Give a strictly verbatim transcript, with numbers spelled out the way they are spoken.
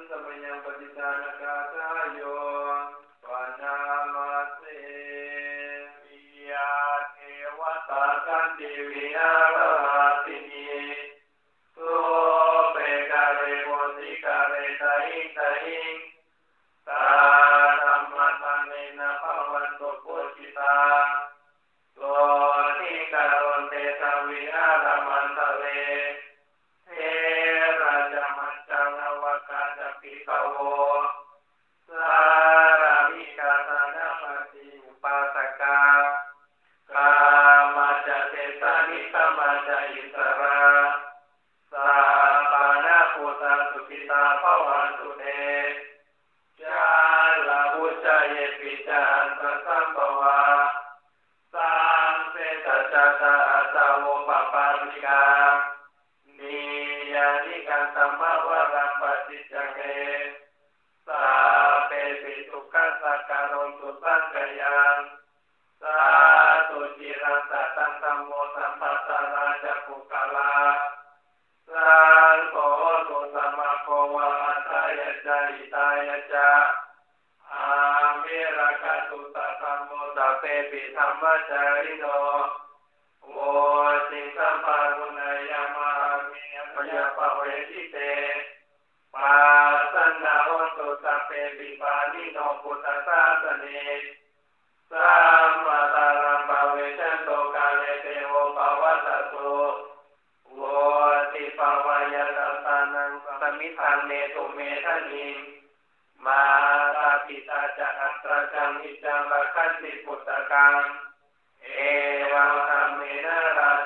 สมยังปฏิจานกาทายโยปนามาเสวิยาเทวตากันติวิหารวาสินีโสเปกาเรโมติกาเรตาหิตาหิตาธรรมะตันเนนะภวันตุปุจิตาโสทิการุณเตสวิหารมันทะเลเทระจมัจจังอวกาศปิกโวสารามิกาธนาปฏิอุปาสกากามาจเตสานิสมาจอิสระสาปานาภูตสุขิตาภวันตุเตจาลาบุจเยปิจันตสัมภวาสังเสตจัตตาสาวปปาริกานิยานิกันสัมภวรังปฏิจจเกสาเปปิสุขัสสะการุณตุสังกยังสาธุจิรังสัตตังธัมโมสัมปัสสะราชปุกขลาสังโฆตุสัมมาโควะอัตตายะจาอิตายะจาอามิราคตุตะธัมโมสัพเพปิธัมมจาริโนโวสิสัมปารุณยามะมิปยะปะเวทิเตปัสสันนาโหตุสัพเพปิปานิโนพุทธศาสเนสัมมาตารัมภเวชันโตกาเลเตโวภวัตตุโวติภวายตัสสานังสมิทังเนตุเมทะนิมาตาปิตาจะอัตราจังหิจังรักขันติปุตตะกังเอวังธรรมเมนะราช